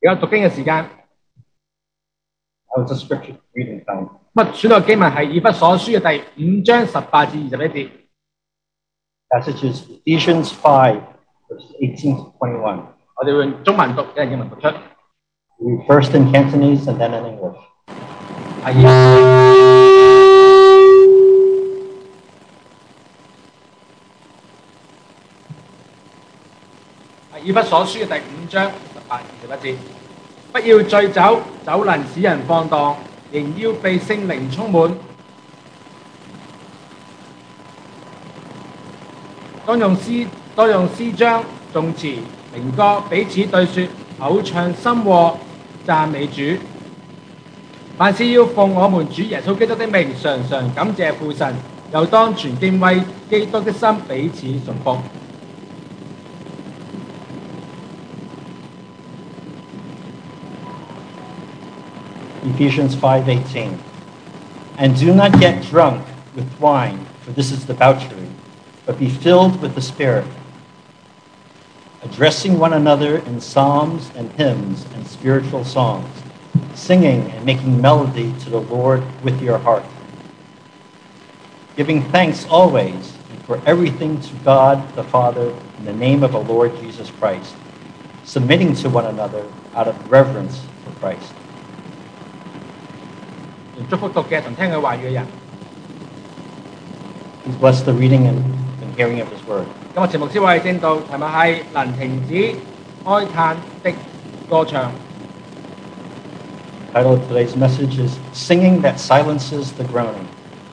而家讀經嘅時間， Now it's a scripture reading time. 咁選到嘅經文係以弗所書嘅第5章18至21節。 Passage is Ephesians 5, verses 18 to 21. 我哋會用中文讀，一係英文讀出。 Read first in Cantonese and then in English. 以弗所書嘅第5章18至21節。不要醉酒，酒能使人放蕩，仍要被聖靈充滿。當用詩章、頌詞、靈歌彼此對説，口唱心和，讚美主。凡事要奉我們主耶穌基督的名，常常感謝父神，又當存敬畏基督的心彼此順服。 Ephesians 5:18. And do not get drunk with wine, for this is debauchery, but be filled with the Spirit, addressing one another in psalms and hymns and spiritual songs, singing and making melody to the Lord with your heart, giving thanks always and for everything to God the Father in the name of our Lord Jesus Christ, submitting to one another out of reverence for Christ. 用祝福讀嘅同聽佢話語嘅人。 Please bless the reading and hearing of His word. 今日節目之為正道題目係能停止哀嘆的歌唱。 The title of today's message is Singing That Silences the Groaning.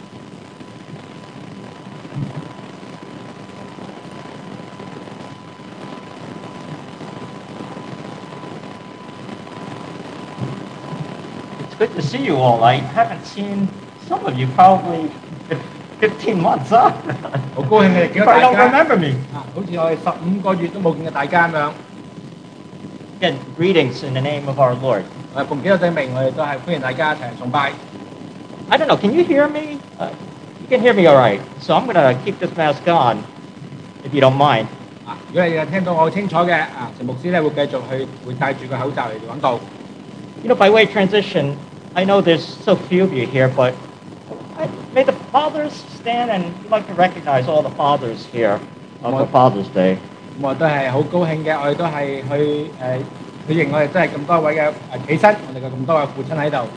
It's good to see you all. I haven't seen some of you probably 15 months, huh? 好高興你哋見 You 到 probably 大 don't 家 remember me. 好似我哋15個月都冇見過大家咁樣。 Again, greetings in the name of our Lord. 我哋奉基督嘅名，我哋都係歡迎大家一齊崇拜。 I don't know, can you hear me? You can hear me all right. So I'm going to keep this mask on, if you don't mind. 如果你哋聽到我好清楚嘅，陳牧師咧會繼續會戴住個口罩嚟講道。 You know, by way of transition, I know there's so few of you here, but may the fathers stand, and we'd like to recognize all the fathers here on the Father's Day. 咁我都係好高興嘅，我哋都係去認我哋真係咁多位嘅起身，我哋嘅咁多嘅父親喺度。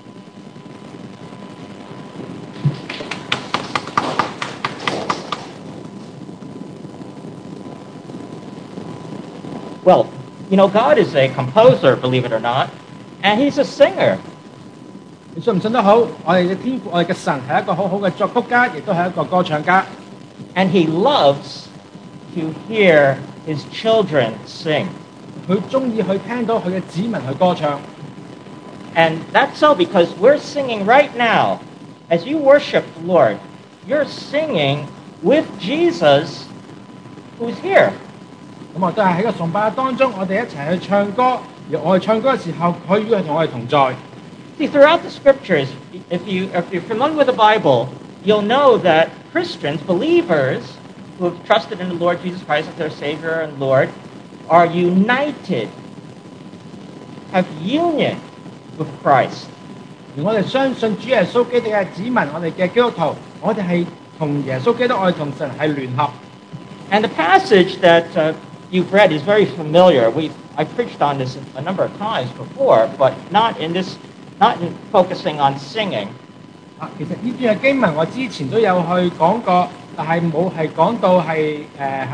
Well, you know, God is a composer, believe it or not, and He's a singer. 你信唔信都好，我哋嘅天父，我哋嘅神係一個好好嘅作曲家，亦都係一個歌唱家。 And He loves to hear His children sing. 佢中意去聽到佢嘅子民去歌唱。 And that's so because we're singing right now. As you worship the Lord, you're singing with Jesus who's here. 咁我都係喺個崇拜當中，我哋一齊去唱歌。而我哋唱歌嘅時候，佢與同我哋同在。 See, throughout the scriptures, if you're familiar with the Bible, you'll know that Christians, believers who have trusted in the Lord Jesus Christ as their Savior and Lord, are united, have union with Christ. 而我哋相信主耶穌基督嘅子民，我哋嘅基督徒，我哋係同耶穌基督，我哋同神係聯合。 And the passage that you've read is very familiar. I preached on this a number of times before, but not in focusing on singing. 其實呢段嘅經文我之前都有去講過，但係冇係講到係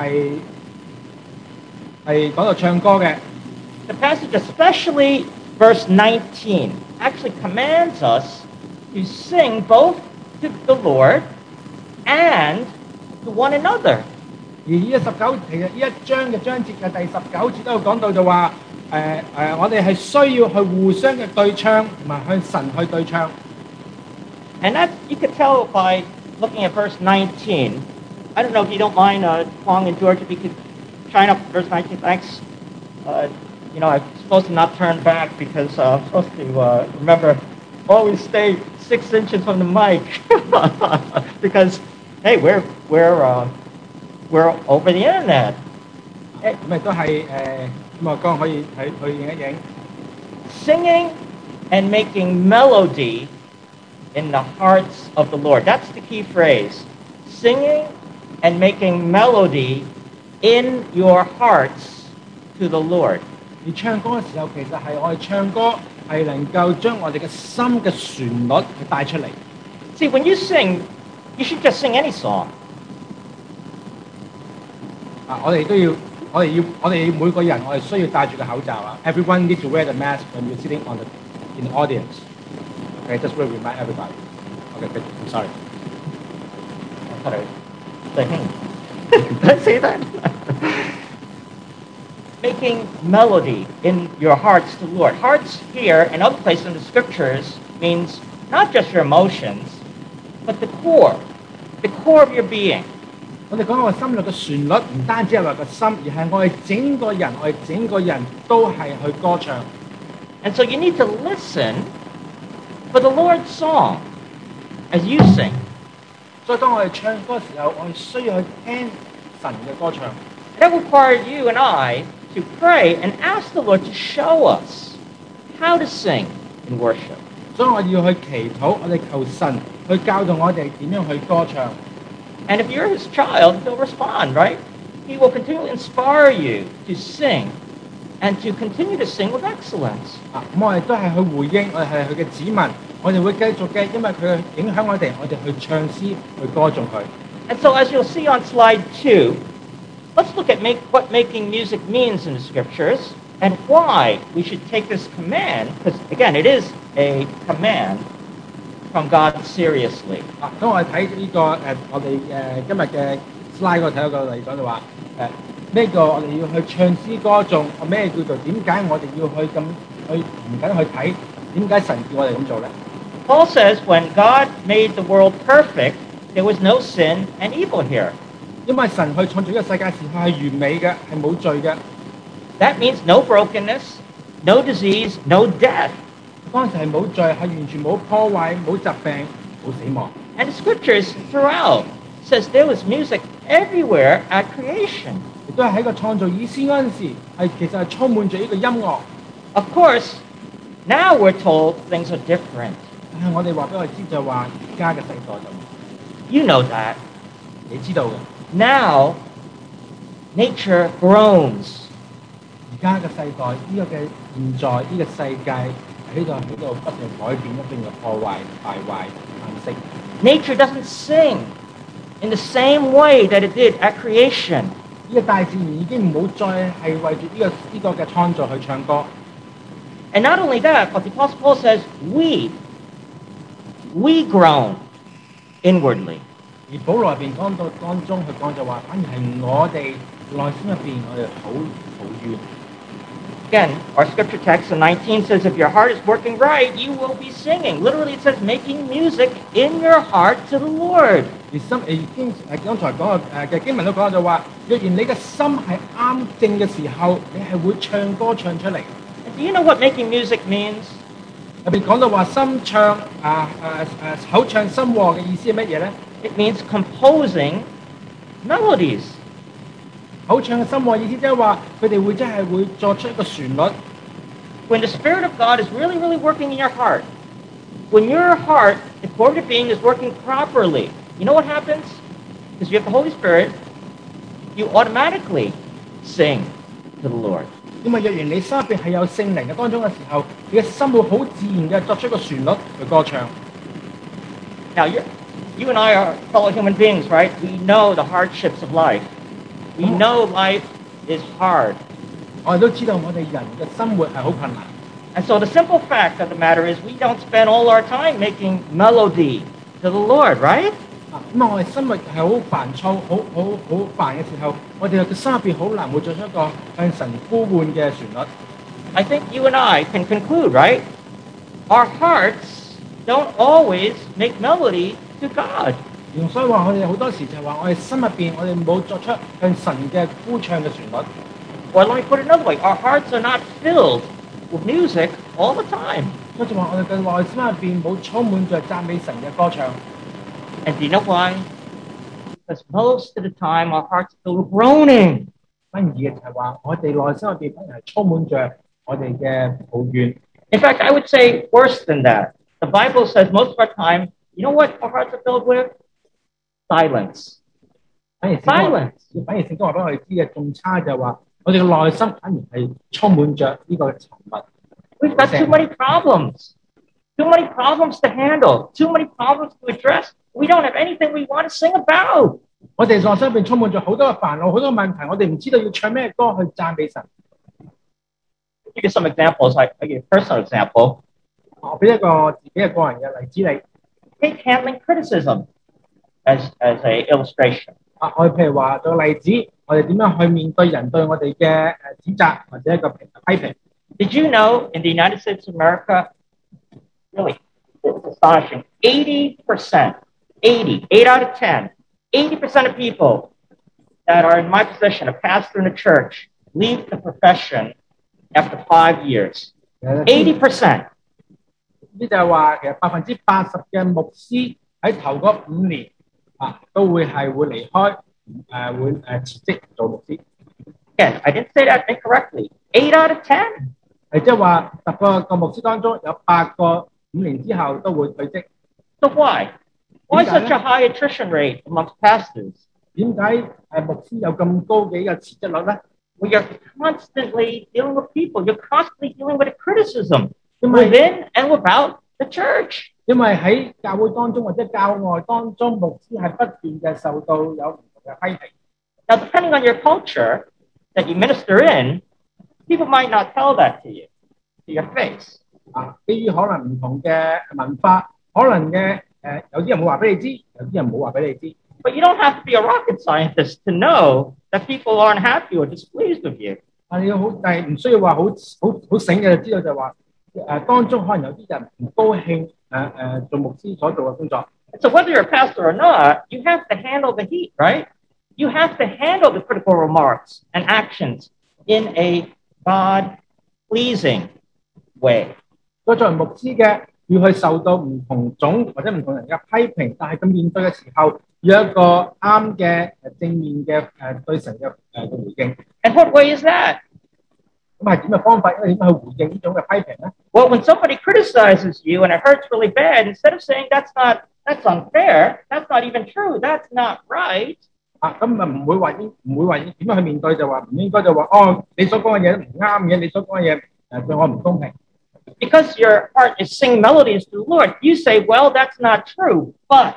講到唱歌嘅。 The passage, especially verse 19, actually commands us to sing both to the Lord and to one another. 而呢19其實呢一章嘅章節嘅第19節都有講到就話我哋係需要去互相嘅對唱，同埋向神去對唱。 And that you could tell by looking at verse 19. I don't know if you don't mind, Huang and George, if you could shine up verse 19. Thanks. You know, I'm supposed to not turn back because I'm supposed to remember always stay 6 inches from the mic because hey, we're over the internet. 咁亦都係咁啊，剛可以去影一影。 singing and making melody in the hearts of the Lord. That's the key phrase. Singing and making melody in your hearts to the Lord. 而唱歌嘅時候，其實係我哋唱歌係能夠將我哋嘅心嘅旋律去帶出嚟。 See, when you sing, you should just sing any song. 我哋都要，我哋每個人，我哋需要戴住個口罩啊。Everyone need to wear the mask when you're sitting in the audience. Okay, just will remind everybody. Okay, good. I'm sorry. I thought I was singing. Did I say that? Making melody in your hearts to the Lord. Hearts here and other places in the scriptures means not just your emotions, but the core of your being. 我哋講我心裏嘅旋律，唔單止係話個心，而係我哋整個人，我哋整個人都係去歌唱。 And so you need to listen for the Lord's song as you sing. 所以當我哋唱歌嘅時候，我哋需要去聽神嘅歌唱。 That requires you and I to pray and ask the Lord to show us how to sing in worship. 所以我要去祈禱，我哋求神去教導我哋點樣去歌唱。 And if you're his child, he'll respond, right? He will continually inspire you to sing and to continue to sing with excellence. 咁我哋都係去回應，我哋係佢嘅子民，我哋會繼續嘅，因為佢影響我哋去唱詩，去歌頌佢。 And so as you'll see on slide 2, let's look at what making music means in the scriptures and why we should take this command, because again, it is a command from God seriously. 咁我哋睇呢個我哋今日嘅 slide 嗰度睇到個例講就話呢個我哋要去唱詩歌頌，咩叫做點解我哋要去咁去唔緊去睇？點解神叫我哋咁做咧？ Paul says when God made the world perfect, there was no sin and evil here. 因為神去創造呢個世界時候係完美嘅，係冇罪嘅。 That means no brokenness, no disease, no death. 當時係冇罪，係完全冇破壞、冇疾病、冇死亡。 And the scriptures throughout says there was music everywhere at creation. 亦都係喺個創造以先嗰陣時，其實係充滿咗呢個音樂。 Of course, now we're told things are different. 但係我哋話俾我哋知就話，而家嘅世代就 You know that. 你知道嘅。 Now, nature groans. 而家嘅世代，呢個嘅現在，呢個世界喺度不斷改變，不斷嘅破壞、敗壞、顏色。 Nature doesn't sing in the same way that it did at creation. 呢個大自然已經唔好再係為住呢個嘅創造去唱歌。 And not only that, but the Apostle Paul says, we groan inwardly. 而保羅入邊講到當中，佢講就話，反而係我哋內心入邊，我哋好怨。 Again, our scripture text in 19 says, if your heart is working right, you will be singing. Literally, it says making music in your heart to the Lord. 而剛才講嘅經文都講就話，若然你嘅心係啱正嘅時候，你係會唱歌唱出嚟。 And do you know what making music means? 入邊講到話心唱口唱心和嘅意思係乜嘢咧？ It means composing melodies. 口唱嘅心和意思即係話，佢哋會真係會作出一個旋律。 When the Spirit of God is really, really working in your heart, when your heart, the core of your being, is working properly, you know what happens? Because you have the Holy Spirit, you automatically sing to the Lord. 因為若然你心入邊係有聖靈嘅當中嘅時候，你嘅心會好自然嘅作出一個旋律去歌唱。 Now, you and I are fellow human beings, right? We know the hardships of life. We know life is hard. 我哋都知道我哋人嘅生活係好困難。 And so the simple fact of the matter is we don't spend all our time making melody to the Lord, right? 咁我哋生活係好煩躁、好煩嘅時候，我哋嘅心入邊好難會作出一個向神呼喚嘅旋律。 I think you and I can conclude, right? Our hearts don't always make melody to God. 所以話我哋好多時就係話我哋心入邊我哋冇作出向神嘅呼唱嘅旋律。 Or let me put it another way, our hearts are not filled with music all the time. 所以就話我哋嘅內心入邊冇充滿着讚美神嘅歌唱。 And do you know why? Because most of the time our hearts are filled with groaning. 反而就係話我哋內心入邊反而係充滿着我哋嘅抱怨。 In fact, I would say worse than that. The Bible says most of our time, you know what our hearts are filled with? Silence. 反而聖經話 Silence. 反而聖經話俾我哋知嘅仲差就係話，我哋嘅內心反而係充滿着呢個沉默。 We've got too many problems. Too many problems to handle. Too many problems to address. We don't have anything we want to sing about. 我哋內心入邊充滿咗好多嘅煩惱，好多問題，我哋唔知道要唱咩歌去讚美神。 I'll give you some examples. I give you a personal example. 我俾一個自己嘅個人嘅例子你。 Take handling criticism as a illustration. 我哋譬如話做個例子，我哋點樣去面對人對我哋嘅指責或者一個批評？ Did you know in the United States of America, really, it's astonishing, 80%, 8 out of 10, 80% of people that are in my position, a pastor in a church, leave the profession after 5 years. 80%. 呢就係話其實80%嘅牧師喺頭嗰5年都會離開會辭職做牧師。 Again, I didn't say that incorrectly. 8 out of 10. 係即係話10個牧師當中有8個5年之後都會退職。 So why? Why such a high attrition rate amongst pastors? 點解牧師有咁高嘅一個辭職率咧？ Well, you're constantly dealing with people. You're constantly dealing with criticism 因為 within and without the church. 因為喺教會當中或者教外當中，牧師係不斷嘅受到有唔同嘅批評。 Now, depending on your culture that you minister in, people might not tell that to you, to your face. 基於可能唔同嘅文化，可能嘅有啲人會話俾你知，有啲人冇話俾你知。 But you don't have to be a rocket scientist to know that people aren't happy or displeased with you. 但係唔需要話好醒嘅就知道就話當中可能有啲人唔高興做牧師所做嘅工作。 So whether you're a pastor or not, you have to handle the heat, right? You have to handle the critical remarks and actions in a God-pleasing way. 所以作為牧師嘅，要去受到唔同種或者唔同人嘅批評，但係佢面對嘅時候，要有一個啱嘅正面嘅對神嘅回應。 And what way is that? 咁係點嘅方法？因為點樣去回應呢種嘅批評咧？ Well, when somebody criticizes you and it hurts really bad, instead of saying that's unfair, that's not even true, that's not right. 咁咪唔會話點樣去面對就話唔應該就話你所講嘅嘢唔啱嘅，你所講嘅嘢對我唔公平。 Because your heart is singing melodies to the Lord, you say, well, that's not true, but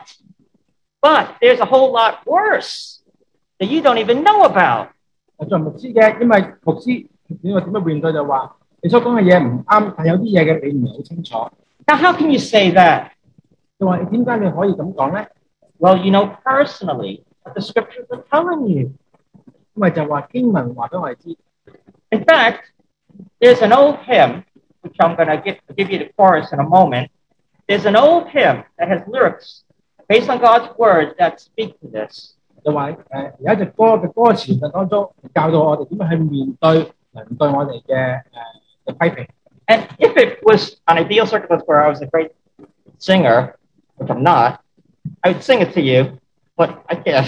there's a whole lot worse that you don't even know about. 作為牧師嘅，因為牧師點樣面對就話你所講嘅嘢唔啱，但有啲嘢嘅你唔係好清楚。 Now, how can you say that? 就話點解你可以咁講咧？ Well, you know personally what the scriptures are telling you. 因為就話經文話俾我哋知。 In fact, there's an old hymn, which I'm going to give you the chorus in a moment. There's an old hymn that has lyrics based on God's word that speak to this. 就話有一隻歌嘅歌詞當中教導我哋點樣去面對人對我哋嘅批評。 And if it was an ideal circumstance where I was a great singer, which I'm not, I would sing it to you, but I can't.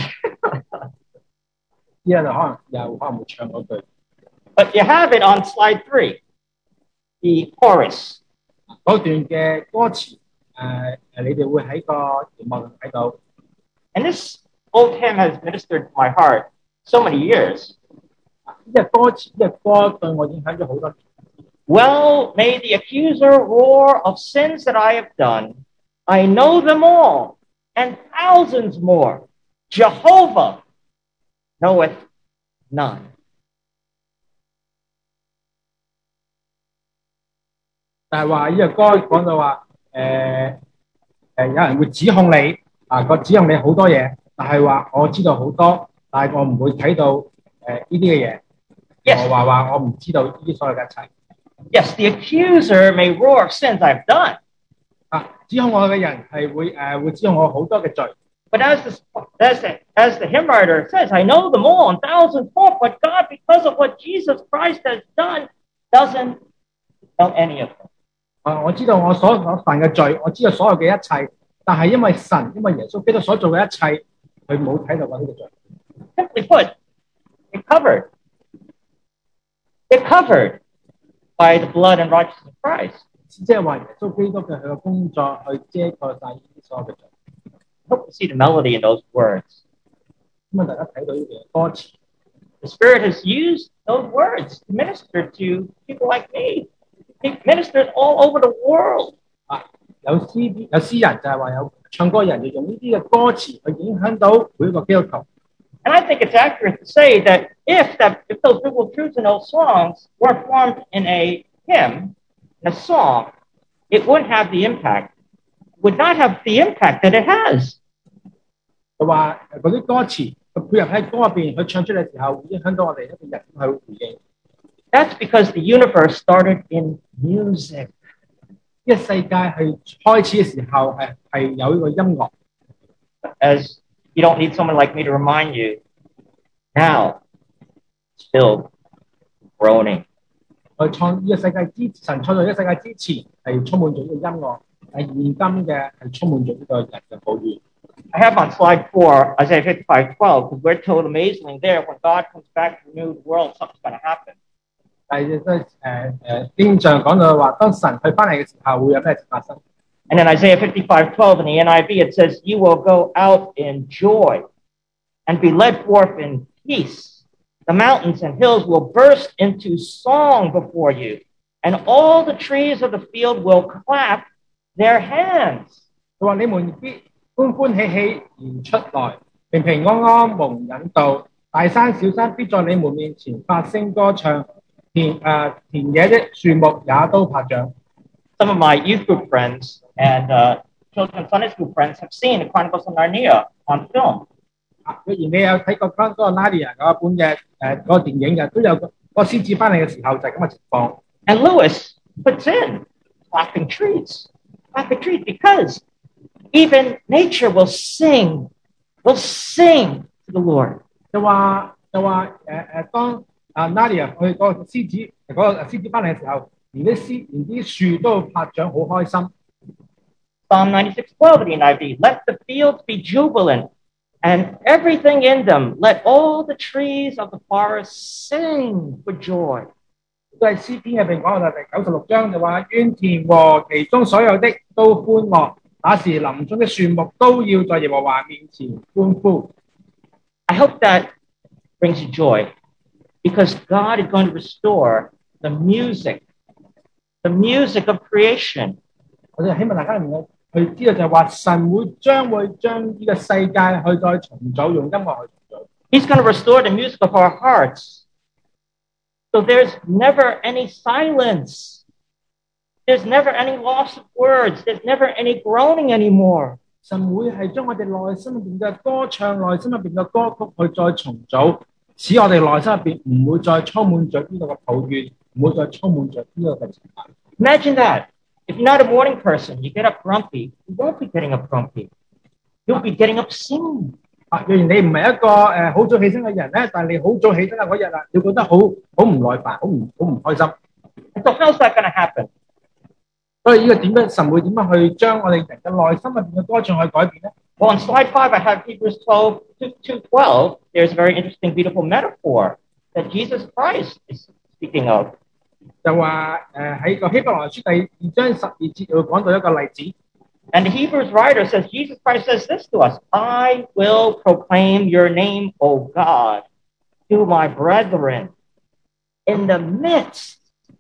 依家就可能會唱嗰句。 But you have it on slide 3, the chorus. 嗰段嘅歌詞你哋會喺個熒幕度睇到。 And this old hymn has ministered to my heart so many years. 呢隻歌詞，呢隻歌對我影響咗好多年。 Well, may the accuser roar of sins that I have done. I know them all, and thousands more. Jehovah knoweth none. 但係話呢隻歌講到話有人會指控你指控你好多嘢，但係話我知道好多，但係我唔會睇到呢啲嘅嘢。 Yes. 我話我唔知道呢啲所有嘅一切。 Yes, the accuser may roar of sins I've done. 指控我嘅人係會指控我好多嘅罪。 But as the hymn writer says, I know them all and thousands more, but God, because of what Jesus Christ has done, doesn't know any of them. 我知道我所犯嘅罪，我知道所有嘅一切，但係因為神，因為耶穌基督所做嘅一切，佢冇睇到我呢個罪。 Simply put, they're covered. They're covered by the blood and righteousness of Christ. 即係話耶穌基督嘅佢嘅工作去遮蓋晒呢啲所有嘅罪。 I hope you see the melody in those words. 咁啊，大家睇到呢段歌詞， The Spirit has used those words to minister to people like me. He ministers all over the world. 有詩人就係話有唱歌人就用呢啲嘅歌詞去影響到每一個基督徒。 And I think it's accurate to say that if those biblical truths in those songs were formed in a hymn, in a song, it wouldn't have the impact, would not have the impact that it has. 就話嗰啲歌詞佢配合喺歌入邊，佢唱出嚟嘅時候，會影響到我哋一個人去回應。 That's because the universe started in music. 呢個世界係開始嘅時候係有呢個音樂。 As you don't need someone like me to remind you, now it's filled with groaning. 佢創呢個世界神創造呢個世界之前係充滿咗呢個音樂，係現今嘅係充滿咗呢個人嘅抱怨。 I have on slide 4, Isaiah 55:12, because we're told amazingly there, when God comes back to renew the world, something's going to happen. 但係經上講到話，當神佢翻嚟嘅時候，會有咩事發生？ And in Isaiah 55:12 in the NIV, it says, "You will go out in joy and be led forth in peace. The mountains and hills will burst into song before you, and all the trees of the field will clap their hands." 佢話：你們必歡歡喜喜而出來，平平安安蒙引導。大山小山必在你們面前發聲歌唱，田野的樹木也都拍掌。 Some of my youth group friends and children's Sunday school friends have seen the Chronicles of Narnia on film. 若然你有睇過嗰個 Narnia 嗰本嘅嗰個電影嘅，都有個獅子翻嚟嘅時候就係咁嘅情況。 And Lewis puts in clapping trees because even nature will sing to the Lord. 就話當Narnia 去嗰個獅子翻嚟嘅時候，連啲樹都拍掌，好開心。 Psalm 96:12 in the NIV, "Let the fields be jubilant, and everything in them. Let all the trees of the forest sing for joy." 都係詩篇入邊講到第96章就話：願田和其中所有的都歡樂，那時林中的樹木都要在耶和華面前歡呼。 I hope that brings you joy, because God is going to restore the music of creation. 我哋希望大家能夠去知道就係話神會將呢個世界去再重組，用音樂去重組。 He's going to restore the music of our hearts. So there's never any silence. There's never any loss of words. There's never any groaning anymore. 神會係將我哋內心入邊嘅歌唱、內心入邊嘅歌曲去再重組，使我哋內心入邊唔會再充滿咗呢個嘅抱怨，唔會再充滿咗呢個嘅情緒。 Imagine that. If you're not a morning person, you get up grumpy, you won't be getting up grumpy. You'll be getting up singing. 若然你唔係一個好早起身嘅人咧，但係你好早起身嗰日啦，你覺得好唔耐煩，好唔開心。 So how's that going to happen? 所以呢個點樣神會點樣去將我哋人嘅內心入邊嘅歌唱去改變咧？ Well, on slide 5, I have Hebrews 12:12. There's a very interesting, beautiful metaphor that Jesus Christ is speaking of. 就話喺個希伯來書第2章12節會講到一個例子。 And the Hebrews writer says, Jesus Christ says this to us, "I will proclaim your name, O God, to my brethren. In the midst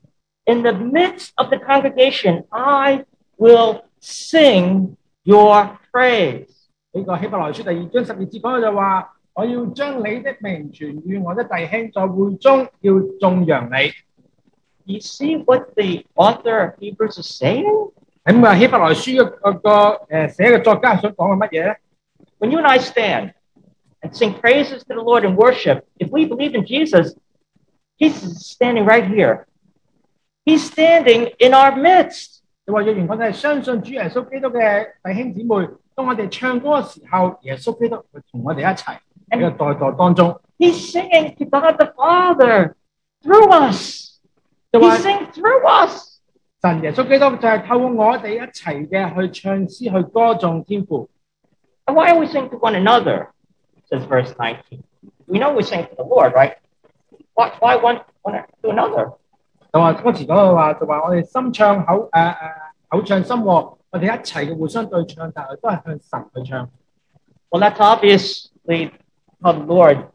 of the congregation, I will sing your praise." 呢個希伯來書第2章12節講到就話：我要將你的名傳與我的弟兄，在會中要頌揚你。 You see what the author of Hebrews is saying? 咁啊，希伯來書寫嘅作家想講嘅乜嘢咧？ When you and I stand and sing praises to the Lord in worship, if we believe in Jesus, Jesus is standing right here. He's standing in our midst. 就話若然我哋係相信主耶穌基督嘅弟兄姊妹，當我哋唱歌嘅時候，耶穌基督會同我哋一齊喺個代代當中。 He's singing to God the Father through us. He's singing through us. 神耶穌基督就係透過我哋一齊嘅去唱詩去歌頌天父。 And why are we singing to one another? Says verse 19. We know we sing to the Lord, right? Why one to another? 就話歌詞嗰度話就話我哋心唱口唱心和，我哋一齊嘅互相對唱，但係都係向神去唱。 Well, that's obviously how the Lord,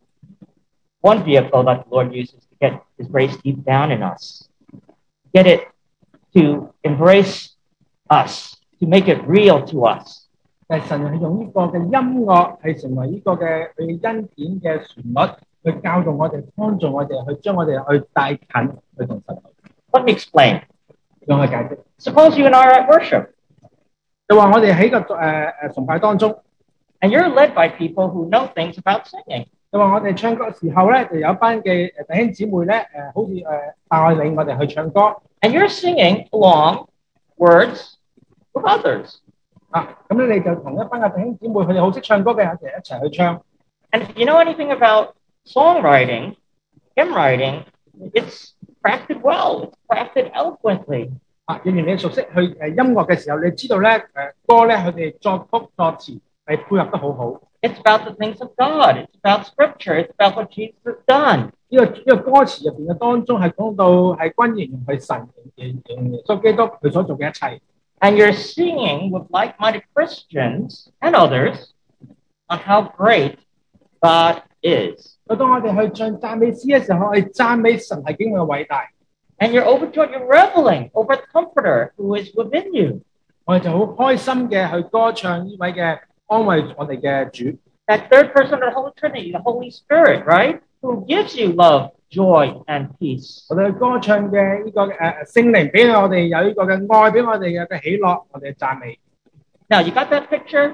one vehicle that the Lord uses to get His grace deep down in us, get it to embrace us, to make it real to us. 但係神係用呢個嘅音樂係成為呢個嘅佢恩典嘅旋律，去教導我哋，幫助我哋去將我哋去帶近去同神。 Let me explain. 讓我解釋。 Suppose you and I are at worship, 就話我哋喺個崇拜當中， and you're led by people who know things about singing. 就話我哋唱歌嘅時候咧，就有一班嘅弟兄姊妹咧，好似帶領我哋去唱歌。 And you're singing along words with others. 咁咧你就同一班嘅弟兄姊妹，佢哋好識唱歌嘅人一齊去唱。 And if you know anything about songwriting, hymn writing, it's crafted well, it's crafted eloquently. 若然你熟悉去音樂嘅時候，你知道咧歌咧佢哋作曲作詞係配合得好好。 It's about the things of God. It's about Scripture. It's about what Jesus has done. 呢個歌詞入邊嘅當中係講到係關於形容係神形容耶穌基督佢所做嘅一切。 And you're singing with like-minded Christians and others on how great God is. 當我哋去唱讚美詩嘅時候，我哋讚美神係幾咁偉大。 And you're overjoyed, you're reveling over the Comforter who is within you. 我哋就好開心嘅去歌唱呢位嘅安慰我哋嘅主。 That third person of the Holy Trinity, the Holy Spirit, right? Who gives you love, joy, and peace. 我哋去歌唱嘅呢個聖靈俾我哋有呢個嘅愛，俾我哋嘅喜樂，我哋嘅讚美。 Now, you got that picture?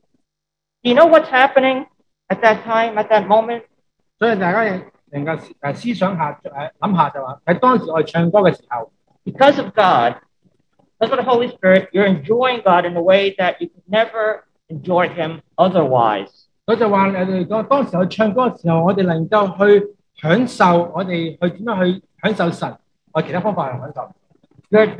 Do you know what's happening at that time, at that moment? 所以大家能夠思想下諗下就話喺當時我哋唱歌嘅時候， Because of God, because of the Holy Spirit, you're enjoying God in a way that you could never enjoy Him otherwise. 佢就話誒講當時去唱歌嘅時候，我哋能夠去享受，我哋去點樣去享受神，我其他方法去享受。 You're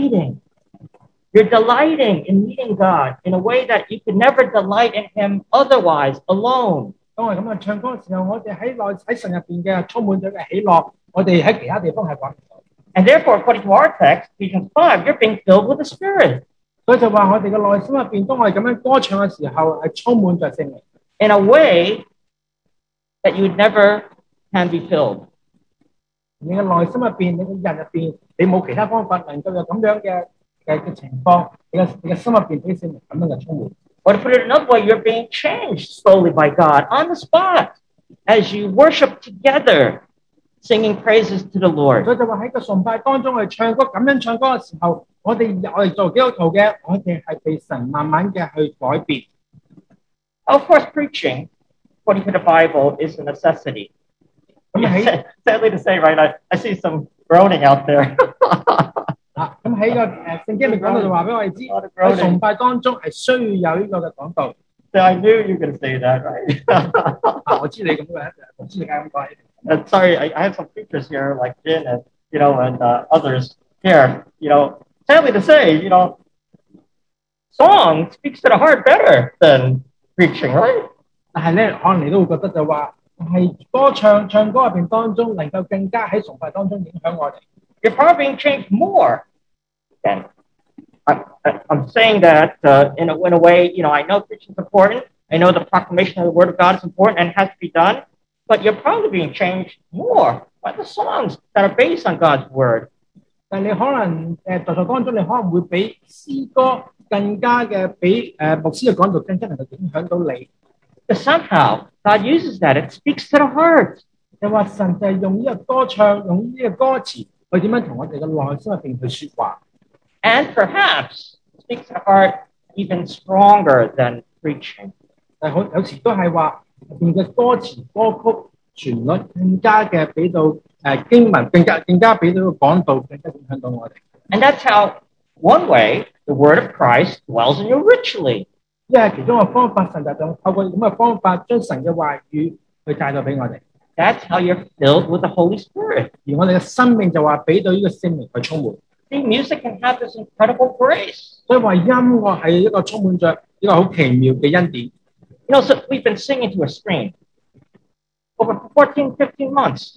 delighting in meeting God in a way that you could never delight in Him otherwise, alone. 當我哋咁樣唱歌嘅時候，我哋喺神入邊嘅充滿咗嘅喜樂，我哋喺其他地方係揾唔到。 And therefore, according to our text, Ephesians 5, you're being filled with the Spirit 所以就話我哋嘅內心入邊，當我哋咁樣歌唱嘅時候，係充滿着聖靈。 in a way that you would never can be filled. 你嘅內心入邊，你嘅人入邊，你冇其他方法能夠有咁樣嘅情況，你嘅心入邊俾聖靈咁樣嘅充滿。 Or to put it another way, you're being changed slowly by God on the spot as you worship together, singing praises to the Lord. 所以就話喺個崇拜當中，我哋唱歌咁樣唱歌嘅時候，我哋做基督徒嘅，我哋係被神慢慢嘅去改變。 Of course, preaching, according to the Bible, is a necessity. Sadly to say, right, I see some groaning out there. 咁喺個聖經裏講到就話俾我哋知，喺崇拜當中係需要有呢個嘅講道。 So I knew you were going to say that, right? 我知你咁嘅，我知你啱咁講。 And sorry, I have some preachers here like Jin and and others here. Sadly to say, song speaks to the heart better than preaching, right? 但係咧，可能你都會覺得就話係唱歌入邊當中，能夠更加喺崇拜當中影響我哋。 You're probably being changed more. And I'm saying that in a way, I know preaching is important. I know the proclamation of the Word of God is important and has to be done. But you're probably being changed more by the songs that are based on God's Word. 但係你可能在座當中，你可能會比詩歌更加嘅比牧師嘅講道更加能夠影響到你。 But somehow God uses that. It speaks to the heart. 就話神就係用呢個歌唱，用呢個歌詞去點樣同我哋嘅內心入邊去説話。 And perhaps speaks to the heart even stronger than preaching. 但係有時都係話入邊嘅歌詞、歌曲、旋律更加嘅俾到經文，更加俾到講道，更加影響到我哋。 And that's how, one way, the word of Christ dwells in you richly. 因為其中嘅方法，神就透過咁嘅方法，將神嘅話語去帶到俾我哋。 That's how you're filled with the Holy Spirit. 而我哋嘅生命就話俾到呢個聖靈去充滿。 See, music can have this incredible grace. 所以話音樂係一個充滿着一個好奇妙嘅恩典。 So we've been singing to a screen over 14, 15 months.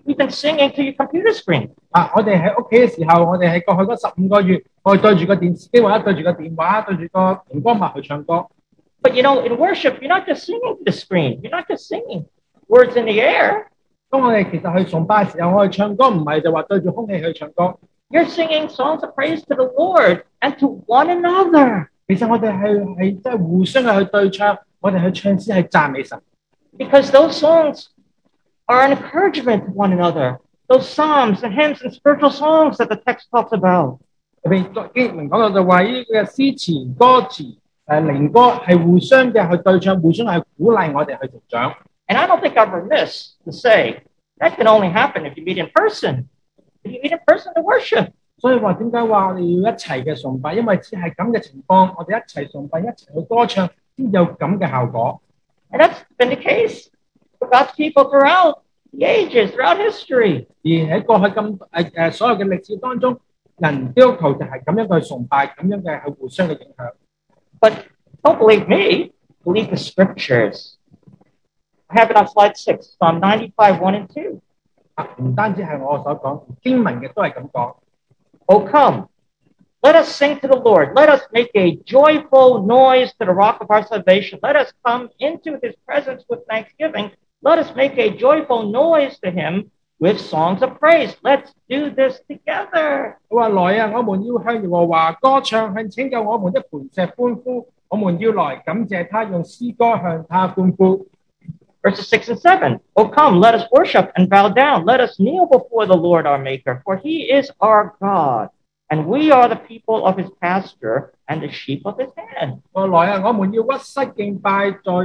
we've been singing to your computer screen. 我哋喺屋企嘅時候，我哋喺過去嗰15個月，我哋對住個電視機或者對住個電話，對住個熒光幕去唱歌。 But you know, in worship, you're not just singing to the screen. You're not just singing words in the air. 當我哋其實去崇拜嘅時候，我哋唱歌唔係就話對住空氣去唱歌， You're singing songs of praise to the Lord and to one another. 其實我哋係即係互相去對唱，我哋去唱詩係讚美神。 Because those songs are an encouragement to one another. Those psalms and hymns and spiritual songs that the text talks about. 入邊經文講到就話呢個詩詞歌詞靈歌係互相嘅去對唱，互相係鼓勵我哋去成長。 And I don't think I'm remiss to say that can only happen if you meet in person. If you meet in person to worship. 所以話點解話我哋要一齊嘅崇拜？因為只係咁嘅情況，我哋一齊崇拜，一齊去歌唱，先有咁嘅效果。 And that's been the case for God's people throughout the ages, throughout history. 而喺過去所有嘅歷史當中，人基督徒就係咁樣去崇拜，咁樣嘅係互相嘅影響。 But don't believe me, believe the scriptures. I have it on slide 6, Psalm 95, 1 and 2. 唔單止係我所講，經文嘅都係咁講。 Oh, come, let us sing to the Lord. Let us make a joyful noise to the rock of our salvation. Let us come into his presence with thanksgiving. Let us make a joyful noise to him with songs of praise. Let's do this together. 佢話來啊，我們要向耶和華歌唱，向拯救我們的磐石歡呼。我們要來感謝他，用詩歌向他歡呼。 Verses 6 and 7. Oh, come, let us worship and bow down. Let us kneel before the Lord our Maker, for he is our God, and we are the people of his pasture and the sheep of his hand. 我來啊，我們要屈膝敬拜，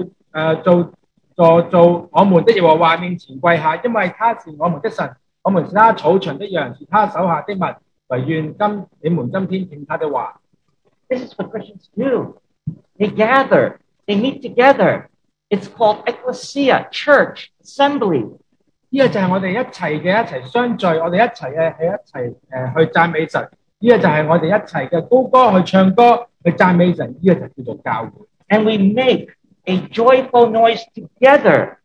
做我們的耶和華面前跪下，因為他是我們的神，我們是他草場的羊，是他手下的民。唯願你們今天聽他的話。 This is what Christians do. They gather, they meet together. It's called ecclesia, church, assembly. 呢個就係我哋一齊相聚，我哋一齊嘅係一齊去讚美神。呢個就係我哋一齊嘅高歌去唱歌去讚美神。呢個就叫做教會。 And we make a joyful noise together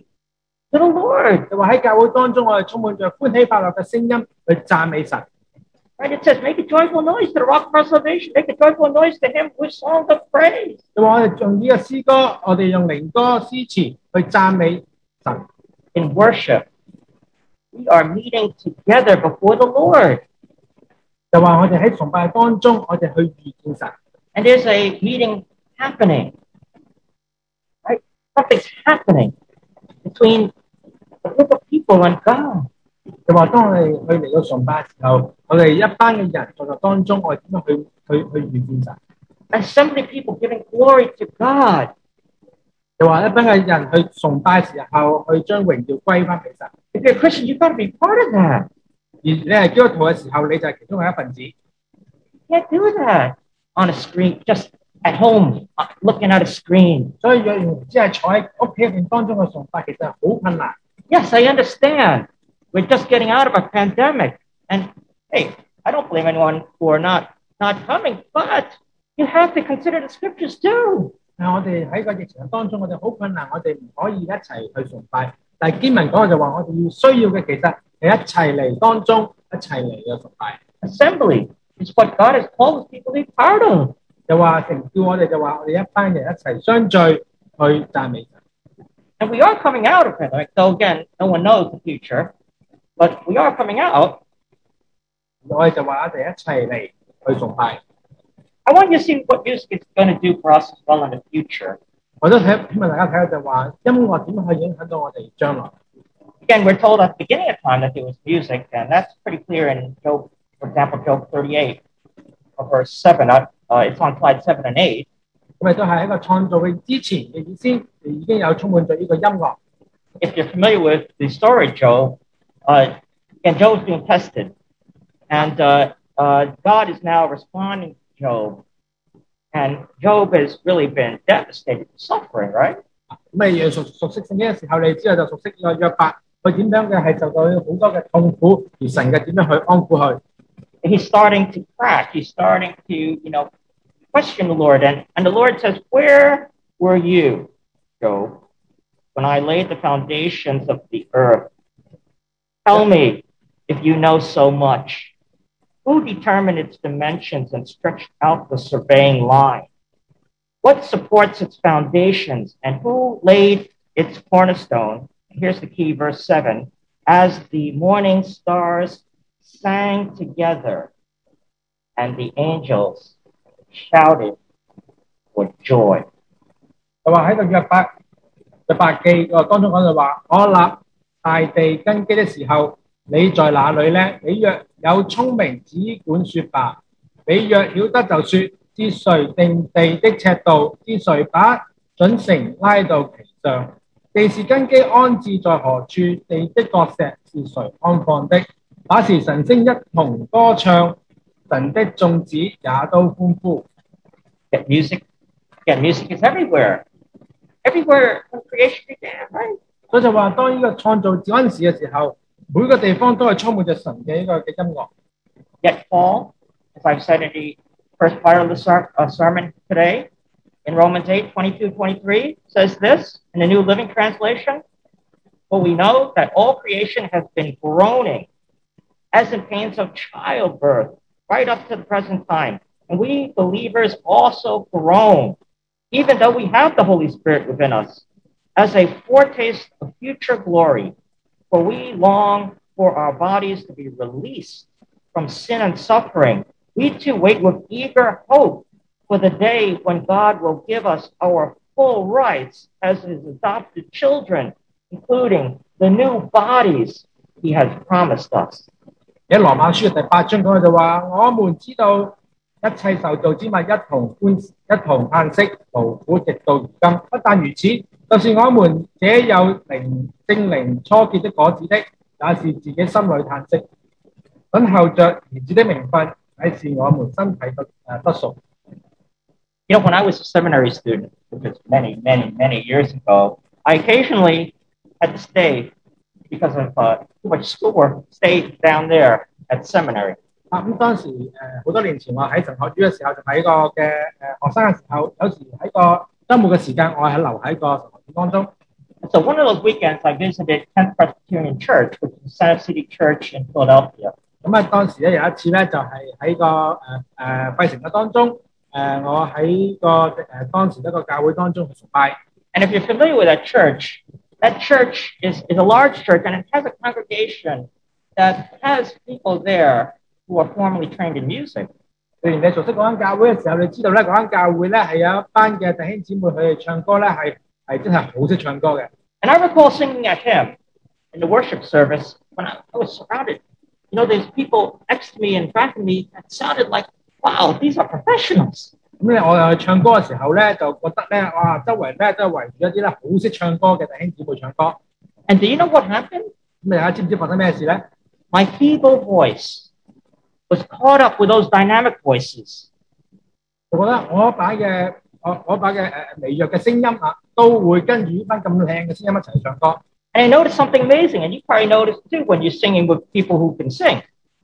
to the Lord. 就話喺教會當中，我哋充滿着歡喜快樂嘅聲音去讚美神。 Right? It says, make a joyful noise to the rock of our salvation. Make a joyful noise to him with songs of praise. 就話我哋用呢個詩歌，我哋用靈歌詩詞去讚美神。 In worship, we are meeting together before the Lord. 就話我哋喺崇拜當中，我哋去遇見神。 And there's a meeting happening. Right? Something's happening between a group of people and God. 就話當我哋去嚟到崇拜嘅時候，我哋一班嘅人在座當中，我哋點樣去遇見神？ Assembly people giving glory to God. 就話一班嘅人去崇拜嘅時候，去將榮耀歸翻俾神。 If you're a Christian, you've got to be part of that. 而你係基督徒嘅時候，你就係其中嘅一份子。 You can't do that on a screen, just at home, looking at a screen. 所以若然只係坐喺屋企入邊當中嘅崇拜，其實係好困難。 Yes, I understand. We're just getting out of a pandemic. And hey, I don't blame anyone for not coming, but you have to consider the scriptures too. 但係我哋喺個疫情當中，我哋好困難，我哋唔可以一齊去崇拜。但係經文講就話，我哋要需要嘅其實係一齊嚟當中，一齊嚟嘅崇拜。 Assembly is what God has called us people to be part of. 就話成叫我哋就話我哋一班人一齊相聚去讚美神。 And we are coming out of it. So again, no one knows the future, but we are coming out. 我哋就話我哋一齊嚟去崇拜。 I want you to see what music is going to do for us as well in the future. 我都希望大家睇下就話音樂點樣去影響到我哋將來。 Again, we're told at the beginning of time that there was music, and that's pretty clear in Job, for example, Job 38, verse 7. It's on slide 7 and 8. 咁亦都係喺個創造嘅之前嘅意思，已經有充滿咗呢個音樂。 If you're familiar with the story of Job, again, Job's being tested, and God is now responding to Job, and Job has really been devastated, suffering, right? 咁你熟悉聖經嘅時候，你之後就熟悉呢個約伯，佢點樣嘅係受到好多嘅痛苦，而神嘅點樣去安撫佢。 He's starting to crack. He's starting to, question the Lord. And the Lord says, where were you, Job, when I laid the foundations of the earth? Tell me, if you know so much, who determined its dimensions and stretched out the surveying line? What supports its foundations and who laid its cornerstone? Here's the key, verse 7. As the morning stars sang together and the angels shouted for joy. 就話喺個約伯記當中講就話：我立大地根基的時候，你在哪裏呢？你若有聰明，只管說吧。你若曉得就說：是誰定地的尺度？是誰把準繩拉到其上？地是根基安置在何處？地的角石是誰安放的？那時晨星一同歌唱，神的眾子也都歡呼。 Get music. Again, music is everywhere. Everywhere when creation began, right? 所以就話，當呢個創造嗰陣時嘅時候，每個地方都係充滿着神嘅音樂。 Yet Paul, as I've said in the first part of the sermon today, in Romans 8, 22, 23, says this in the New Living Translation. For we know that all creation has been groaning as in pains of childbirth right up to the present time. And we believers also groan, even though we have the Holy Spirit within us, as a foretaste of future glory. For we long for our bodies to be released from sin and suffering. We too wait with eager hope for the day when God will give us our full rights as his adopted children, including the new bodies he has promised us. 喺羅馬書嘅第8章講就話：我們知道一切受造之物一同嘆息，勞苦直到如今。不但如此，就是我們這有聖靈初結的果子的，也是自己心裏嘆息，等候着兒子的名分，乃是我們身體得贖。 You know, when I was a seminary student, which was many, many, many years ago, I occasionally had to stay because of too much schoolwork, stay down there at seminary. 咁當時好多年前我喺神學院嘅時候，就喺個嘅學生嘅時候，有時喺個週末嘅時間，我係留喺個神學院當中。 So one of those weekends, I visited 10th Presbyterian Church, which is Center City Church in Philadelphia. 咁啊，當時咧有一次咧，就係喺個費城嘅當中，我喺個當時一個教會當中去崇拜。 And if you're familiar with that church is a large church, and it has a congregation that has people there who are formally trained in music. 既然你熟悉嗰間教會嘅時候，你知道咧嗰間教會咧係有一班嘅弟兄姊妹，佢哋唱歌咧係真係好識唱歌嘅。 And I recall singing a hymn in the worship service when I was surrounded. You know, there's people next to me and in front of me that sounded like, wow, these are professionals. 咁咧，我又去唱歌嘅時候咧，就覺得咧，哇，周圍咧都係圍住一啲咧好識唱歌嘅弟兄姊妹唱歌。 And do you know what happened? 咁大家知唔知發生咩事咧？ My feeble voice was caught up with those dynamic voices. 我覺得我把嘅微弱嘅聲音啊，都會跟住呢班咁靚嘅聲音一齊唱歌。 And I noticed something amazing, and you probably noticed too when you're singing with people who can sing.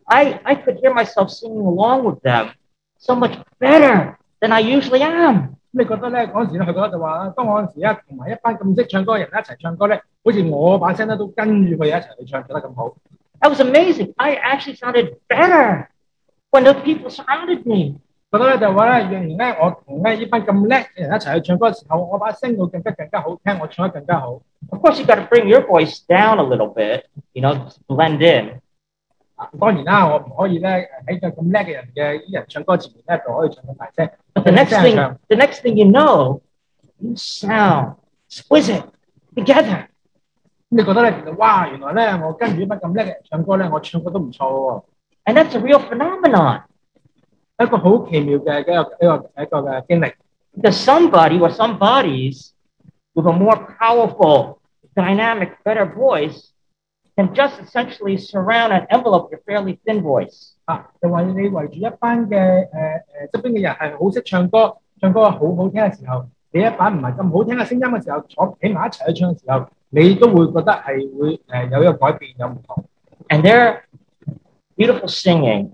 I could hear myself singing along with them so much better than I usually am. 你覺得咧嗰陣時咧，佢覺得就話，當我嗰陣時咧同埋一班咁識唱歌嘅人一齊唱歌咧，好似我把聲咧都跟住佢一齊去唱得咁好。 That was amazing. I actually sounded better when the people surrounded me. 覺得咧就話咧，若然咧我同咧呢班咁叻嘅人一齊去唱歌嘅時候，我把聲會更加好聽，我唱得更加好。 Of course, you got to bring your voice down a little bit, you know, to blend in. 當然啦，我唔可以咧喺個咁叻嘅人嘅啲人唱歌前面咧就可以唱咁大聲。 But the next thing you know, you sound exquisite together. 你覺得咧，哇！原來咧我跟住呢班咁叻嘅人唱歌咧，我唱歌都唔錯喎。 And that's a real phenomenon. 一個好奇妙嘅一個嘅經歷。 Because somebody or some bodies with a more powerful, dynamic, better voice can just essentially surround and envelope your fairly thin voice. 就話你圍住一班嘅側邊嘅人係好識唱歌，唱歌好好聽嘅時候，你一班唔係咁好聽嘅聲音嘅時候，坐企埋一齊去唱嘅時候，你都會覺得係會有一個改變，有唔同。 And their beautiful singing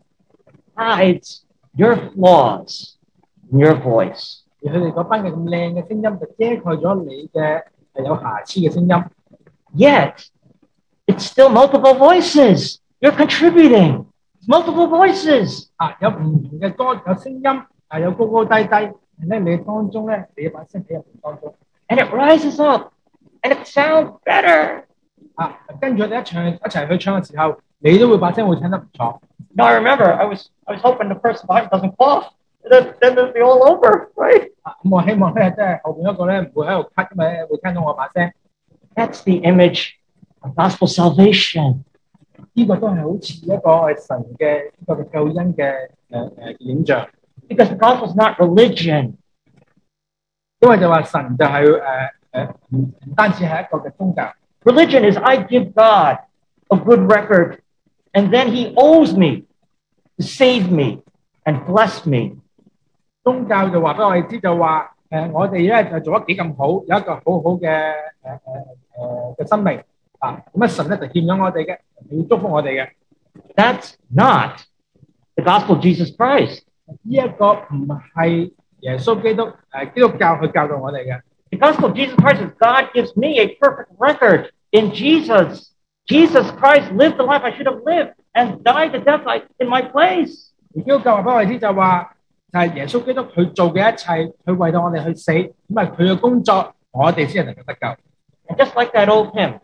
hides your flaws in your voice. 而佢哋嗰班嘅咁靚嘅聲音就遮蓋咗你嘅有瑕疵嘅聲音。 Yet, it's still multiple voices. You're contributing. It's multiple voices. 有唔同嘅歌，有聲音，有高高低低，咧你當中咧，你把聲喺入邊當中， And it rises up. And it sounds better. 跟住我哋一齊去唱嘅時候，你都會把聲會聽得唔錯。 Now I remember I was hoping the person behind doesn't cough. Then it'll be all over, right? 咁我希望咧，即係後邊一個咧唔會喺度咳，因為會聽到我把聲。 That's the image of gospel salvation. 呢個都係好似一個神嘅一個救恩嘅影像， Because the gospel is not religion. 因為就話神就係唔單止係一個嘅宗教。 Religion is I give God a good record, and then He owes me to save me and bless me. 宗教就話俾我哋知就話我哋咧就做得幾咁好，有一個好好嘅嘅生命咁神咧就欠咗我哋嘅，要祝福我哋嘅。 That's not the gospel of Jesus Christ. 呢一個唔係耶穌基督基督教去教導我哋嘅。 The gospel of Jesus Christ is God gives me a perfect record in Jesus. Jesus Christ lived the life I should have lived and died the death in my place. 而基督教話俾我哋知就話就係耶穌基督佢做嘅一切，佢為到我哋去死，咁係佢嘅工作，我哋先係能夠得救。 And just like that old hymn,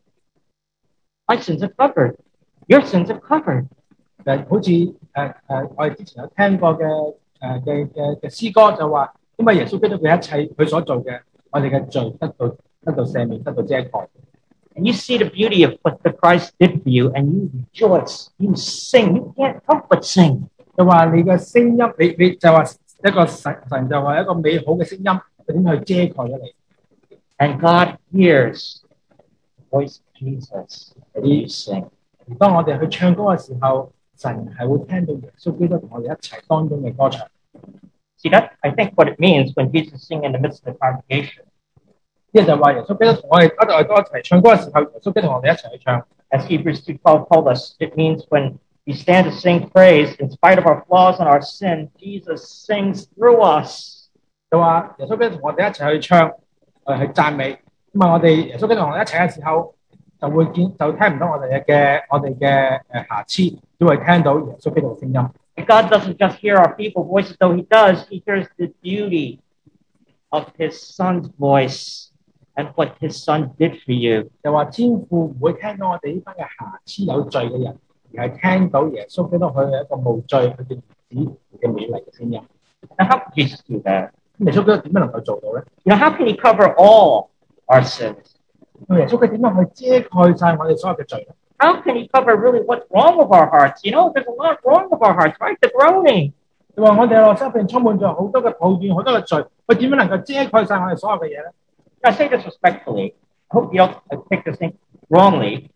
my sins are covered. Your sins are covered. 好似我哋之前有聽過嘅詩歌就話，因為耶穌基督嘅一切佢所做嘅，我哋嘅罪得到赦免，得到遮蓋。 And you see the beauty of what the Christ did for you, and you rejoice, you sing, you can't help but sing. 就話你嘅聲音，你就話一個神就話一個美好嘅聲音，佢點去遮蓋咗你？ And God hears the voice of Jesus as you sing. 而當我哋去唱歌嘅時候，神係會聽到耶穌基督同我哋一齊當中嘅歌唱。 See, that I think what it means when Jesus is singing in the midst of the congregation. 呢就話耶穌基督同我哋一齊唱歌嘅時候，耶穌基督同我哋一齊去唱。 As Hebrews 2:12 told us, it means when we stand to sing praise, in spite of our flaws and our sin, Jesus sings through us. 就話耶穌基督同我哋一齊去唱，去讚美。咁我哋耶穌基督同我哋一齊嘅時候，就聽唔到我哋嘅瑕疵，只會聽到耶穌基督嘅聲音。 And God doesn't just hear our feeble voices, though He does. He hears the beauty of His Son's voice and what His Son did for you. 就話天父唔會聽到我哋呢班嘅瑕疵有罪嘅人，而係聽到耶穌基督佢係一個無罪佢嘅兒子嘅美麗嘅聲音。 Now, how can Jesus do that? 耶穌基督點樣能夠做到咧？ You know, how can He cover all our sins? 耶穌基督點樣去遮蓋晒我哋所有嘅罪咧？ How can He cover really what's wrong with our hearts? You know, there's a lot wrong with our hearts, right? The groaning. 就話我哋內心入邊充滿咗好多嘅抱怨，好多嘅罪，佢點樣能夠遮蓋晒我哋所有嘅嘢咧？ I say this respectfully. I hope you don't take this thing wrongly.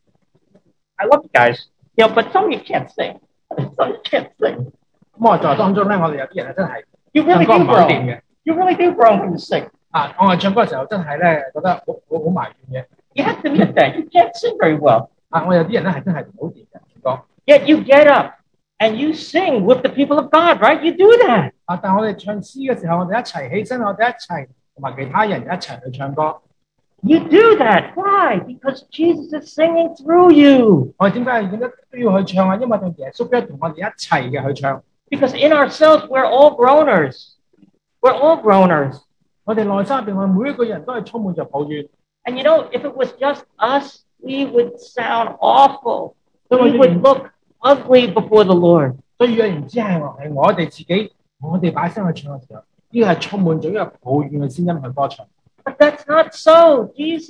I love you guys, you know, but some of you can't sing. Some of you can't sing. 咁我在當中咧，我哋有啲人係真係 You really 唱歌 do 唔係好掂 groan. 嘅。 You really do groan when you sing. 我哋唱歌嘅時候真係咧覺得好埋怨嘅。 You have to admit that. You can't sing very well. 我有啲人咧係真係唔好掂嘅唱歌。 Yet you get up and you sing with the people of God, right? You do that. 但係我哋唱詩嘅時候，我哋一齊起身，我哋一齊同埋其他人一齊去唱歌。 You do that. Why? Because Jesus is singing through you. 我哋點解都要去唱啊？因為對耶穌基督同我哋一齊嘅去唱。 Because in ourselves, we're all groaners. We're all groaners. 我哋內心入邊，我哋每一個人都係充滿着抱怨。 And you know, if it was just us, we would sound awful. We would look ugly before the Lord. 所以若然只係我哋自己，我哋把聲去唱嘅時候，呢個係充滿咗一個抱怨嘅聲音去歌唱。 But that's not so.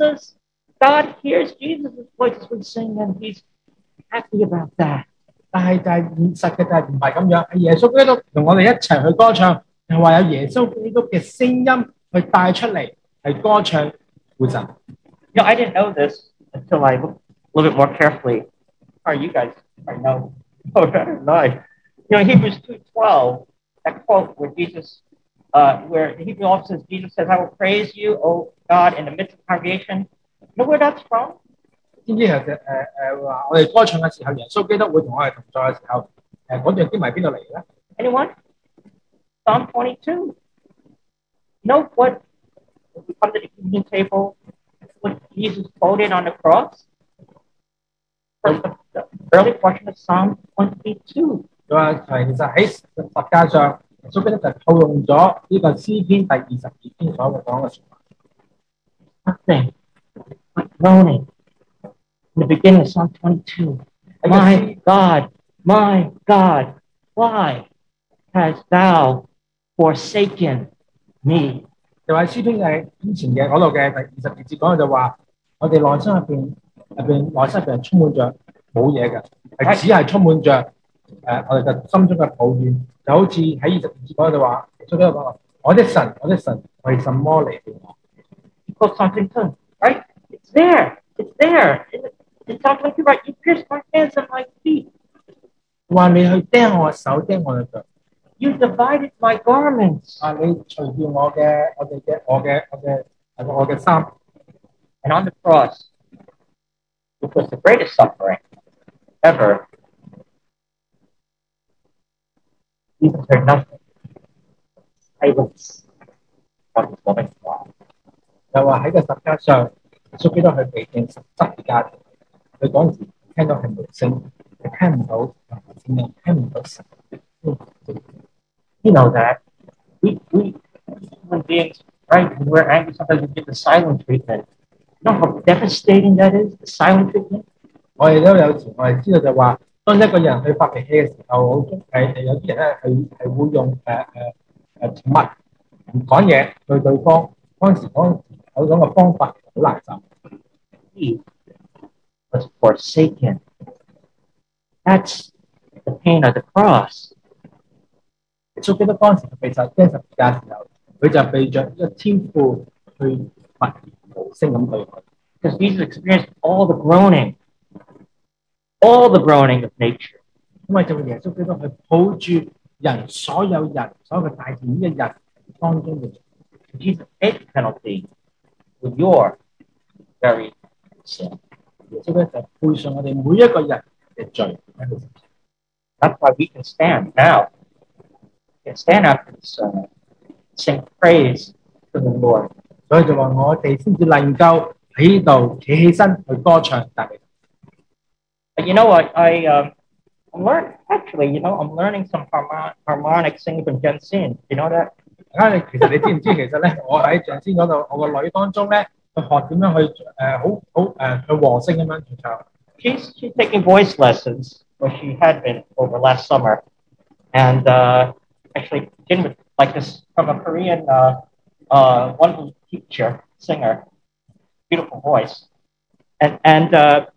God hears Jesus' voice as we sing, and He's happy about that. 但係就係現實嘅就係唔係咁樣，係耶穌基督同我哋一齊去歌唱，係話有耶穌基督嘅聲音去帶出嚟，係歌唱父神。 You know, I didn't know this until I looked a little bit more carefully. Or you guys I know. Oh, better than I. You know, in Hebrews 2:12, that quote where where the Hebrew officer says, Jesus says, I will praise you, O God, in the midst of the congregation. You know where that's from? 知唔知其實話我哋歌唱嘅時候，耶穌基督會同我哋同在嘅時候，嗰段經文係邊度嚟嘅咧？ Anyone? Psalm 22. You know what? When we come to the communion table, what Jesus quoted on the cross? The early portion of Psalm 22. 佢話其實喺十架上，耶穌基督就套用咗呢個詩篇第22篇所講嘅説話。 Nothing but groaning. In the beginning of Psalm 22, my God, why hast thou forsaken me? 就喺詩篇嘅之前嘅嗰度嘅第22節講就話，我哋內心入邊係充滿着冇嘢嘅，係只係充滿着我哋嘅心中嘅抱怨，就好似喺22節嗰度話，耶穌基督講話：我的神，為什麼離棄我？ Quote something too, right? It's there. In Psalm 22, right? You pierced my hands and my feet. 話你去釘我嘅手，釘我嘅腳。 You divided my garments. 你除掉我嘅衫。 And on the cross, which was the greatest suffering ever, Jesus heard nothing. Silence from his loving God. 又話喺個十架上，耶穌基督去被釘十字架，佢嗰陣時聽到係無聲，佢聽唔到聲音，聽唔到神。 You know that we human beings, right? When we're angry, sometimes we give the silent treatment. You know how devastating that is, the silent treatment? 我哋都有時我哋知道就話，當一個人去發脾氣嘅時候，有啲人咧係會用沉默唔講嘢對對方，嗰陣時有種嘅方法好難受。 He was forsaken. That's the pain of the cross. 耶穌基督當時被釘十字架嘅時候，佢就被着一個天父去默然無聲咁對佢。 Because Jesus experienced all the groaning of nature. 因為就係耶穌基督係抱住所有嘅大自然嘅人當中嘅。 Jesus paid the penalty with your very sin. 耶穌咧就背上我哋每一個人嘅罪。 That's why we can stand now. We can stand after this sing praise to the Lord. 所以就話我哋先至能夠喺呢度企起身去歌唱讚美。 But you know what? I'm learning some harmonic singing from Jen Sin. You know that? 其實你知唔知？其實咧，我喺象先嗰度，我個女當中咧，去學點樣去去和聲咁樣去唱。 She's taking voice lessons, or she had been over last summer, and actually begin with like this from a Korean wonderful teacher, singer, beautiful voice, and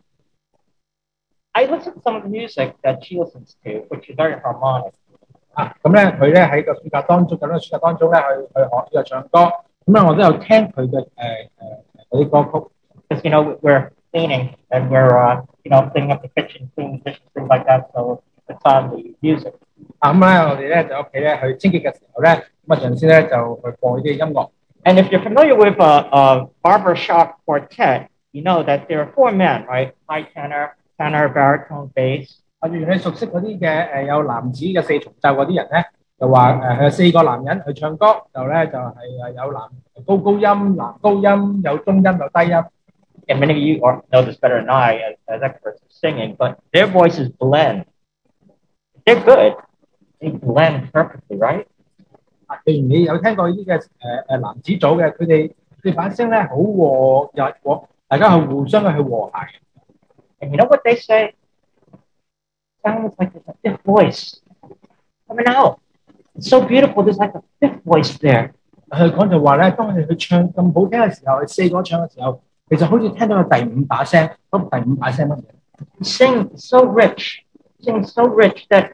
I listen to some of the music that she listens to, which is very harmonic. 咁咧，佢咧喺個暑假當中咧，去學呢個唱歌。咁咧，我都有聽佢嘅嗰啲歌曲。 Because we're cleaning and we're cleaning up the kitchen, cleaning dishes, things like that. So it's on the music. 咁咧，我哋咧就屋企咧去清潔嘅時候咧，咁陣先咧就去播呢啲音樂。 And if you're familiar with a barbershop quartet, you know that there are 4 men, right? High tenor, baritone, bass. 如果你熟悉嗰啲嘅有男子嘅4重奏嗰啲人咧，就話係4個男人去唱歌，就係有高音、男高音，有中音，有低音。 And many of you know this better than I as experts of singing, but their voices blend. They're good. They blend perfectly, right? 譬如你有聽過呢啲嘅男子組嘅，佢哋把聲咧好和，大家係互相去和諧。 And you know what they say? Sounds like there's a 5th voice coming out. It's so beautiful. There's like a 5th voice there. 佢講就話咧，當我哋去唱咁好聽嘅時候，4個唱嘅時候，其實好似聽到個第5把聲。咁第5把聲乜嘢 ？Sing so rich that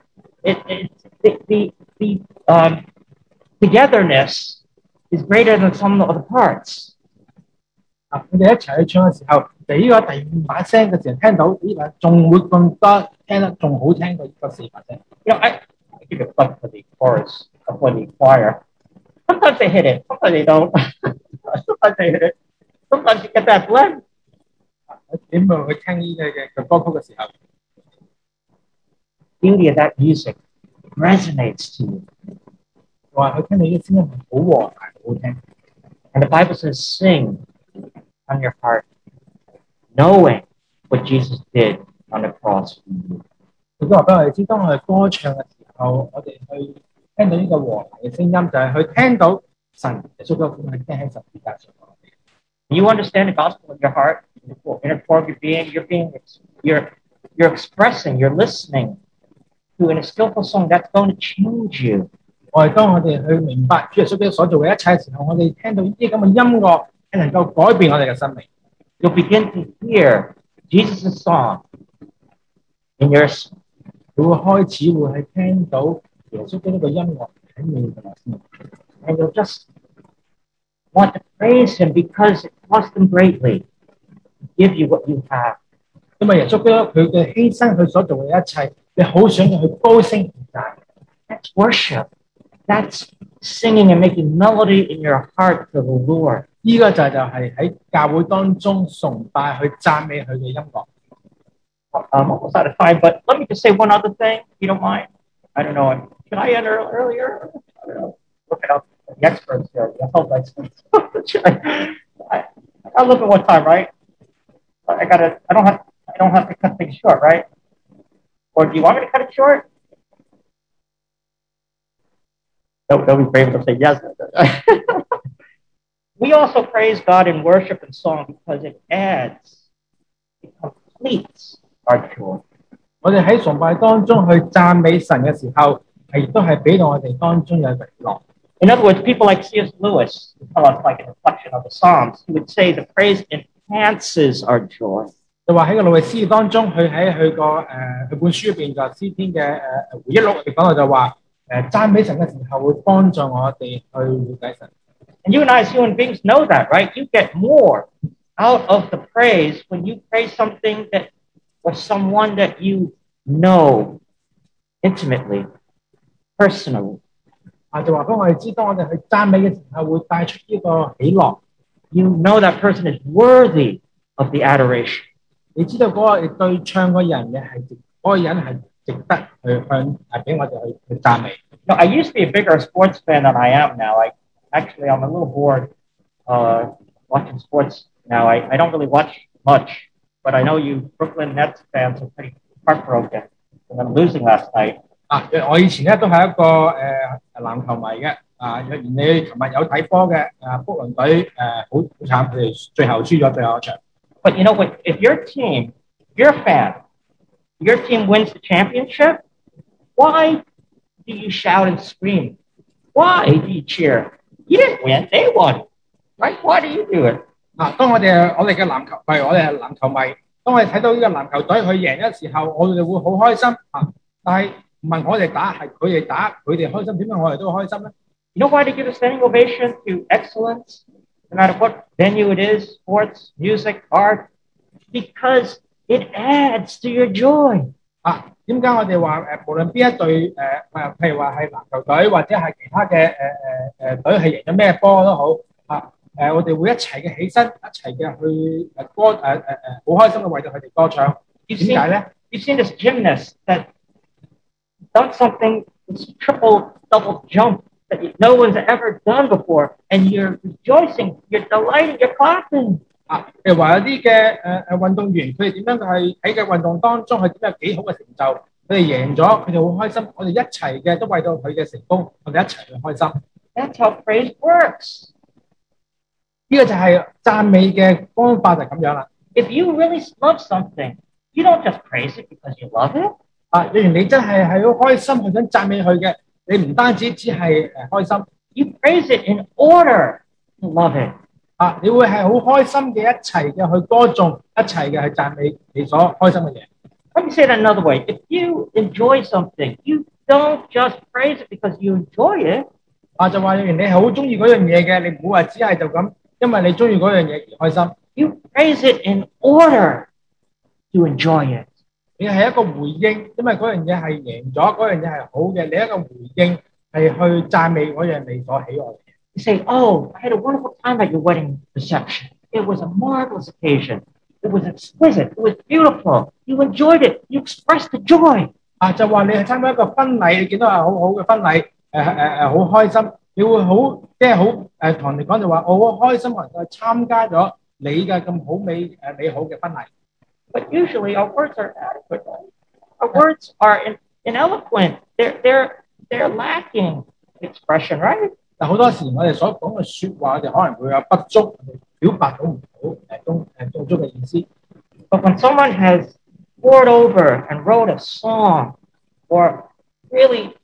the togetherness is greater than some of the parts. 佢哋一齊去唱嘅時候，呢個第5把聲嘅時候聽到呢個仲會更多聽得仲好聽過呢個4把聲。 I give a plug for the chorus, for the choir. Sometimes they hit it, sometimes they don't. Sometimes they hit it. Sometimes you get that blend. 點樣去聽呢嘅歌曲嘅時候 ？Beauty of that music resonates to you. 話佢聽到呢個聲音係好和諧，好聽。 And the Bible says, "Sing on your heart, knowing what Jesus did on the cross for you. 亦都話俾我哋知，當我哋歌唱嘅時候，我哋去聽到呢個和諧嘅聲音，就係去聽到神耶穌基督點去釘喺十字架上我哋。 You understand the gospel in your heart, in the core of your being. You're expressing, you're listening to in a skillful song that's going to change you. 當我哋去明白主耶穌基督所做嘅一切嘅時候，我哋聽到呢啲咁嘅音樂，係能夠改變我哋嘅生命。 You'll begin to hear Jesus' song in your. 你會開始會去聽到耶穌基督嘅音樂喺你嘅內心， And you'll just want to praise him because it cost him greatly to give you what you have. 因為耶穌基督佢嘅犧牲，佢所做嘅一切，你好想去高聲讚。 That's worship. That's singing and making melody in your heart to the Lord. 呢個就係喺教會當中崇拜去讚美佢嘅音樂。 Almost out of time, but let me just say one other thing, if you don't mind. I don't know. Should I end earlier? I don't know. Look it up. The experts here, the health experts. I look at what time, right? I don't have to cut things short, right? Or do you want me to cut it short? They'll be brave to say yes. We also praise God in worship and song because it completes our joy. 我哋喺崇拜當中去讚美神嘅時候，亦都係俾到我哋當中有喜樂。 In other words, people like C.S. Lewis, who tell us like a reflection of the Psalms, he would say the praise enhances our joy. 就話喺個路易斯當中，佢喺佢本書入邊就詩篇嘅回憶錄入邊講到就話讚美神嘅時候會幫助我哋去了解神。 And you and I as human beings know that, right? You get more out of the praise when you praise something that or someone that you know intimately, personally. 就話俾我哋知，當我哋去讚美嘅時候，會帶出呢個喜樂。 You know that person is worthy of the adoration. 你知道嗰個對唱嗰人嘅係嗰個人係值得去向俾我哋去讚美。 No, I used to be a bigger sports fan than I am now. I'm a little bored watching sports now. I don't really watch much, but I know you Brooklyn Nets fans are pretty heartbroken from them losing last night. 我以前咧都係一個籃球迷嘅。若然你琴日有睇波嘅，福倫隊好慘，佢哋最後輸咗最後一場。 But you know what? If your team, you're a fan, your team wins the championship, why do you shout and scream? Why do you cheer? You didn't win, they won, right? Why do you do it? 當我哋嘅籃球，譬如我哋係籃球迷，當我哋睇到呢個籃球隊佢贏嘅時候，我哋會好開心。但係唔係我哋打，係佢哋打，佢哋開心，點解我哋都開心咧？ You know why they give a standing ovation to excellence, no matter what venue it is, sports, music, art? Because it adds to your joy. 點解我哋話無論邊一隊譬如話係籃球隊或者係其他嘅隊係贏咗咩波都好我哋會一齊嘅起身，一齊嘅去歌好開心嘅為到佢哋歌唱。點解咧？ You've seen this gymnast that done something, this triple, double jump that no one's ever done before, and you're rejoicing, you're delighting, you're clapping. 譬如話有啲嘅運動員，佢哋點樣係喺嘅運動當中，佢點有幾好嘅成就，佢哋贏咗，佢哋好開心，我哋一齊嘅都為到佢嘅成功，我哋一齊去開心。 That's how praise works. 呢個就係讚美嘅方法就係咁樣啦。 If you really love something, you don't just praise it because you love it. 例如你真係好開心，去想讚美佢嘅，你唔單止只係開心 You praise it in order to love it. 你會係好開心嘅一齊嘅去歌頌，一齊嘅去讚美你所開心嘅嘢。 Let me say it another way. If you enjoy something, you don't just praise it because you enjoy it. 就話你係好中意嗰樣嘢嘅，你唔好話只係就咁，因為你中意嗰樣嘢而開心。 You praise it in order to enjoy it. 你係一個回應，因為嗰樣嘢係贏咗，嗰樣嘢係好嘅，你一個回應係去讚美嗰樣你所喜愛嘅。 You say, oh, I had a wonderful time at your wedding reception. It was a marvelous occasion. It was exquisite. It was beautiful. You enjoyed it. You expressed the joy. 就話你係參加一個婚禮，你見到係好好嘅婚禮，好開心，你會好即係好同人哋講就話，我好開心能夠參加咗你嘅咁好美好嘅婚禮。 But usually our words are inadequate. Right? Our words are ineloquent. They're lacking expression, right? 但好多時我哋所講嘅説話，我哋可能會有不足，我哋表達到唔到當中嘅意思。 But when someone has poured over and wrote a song or really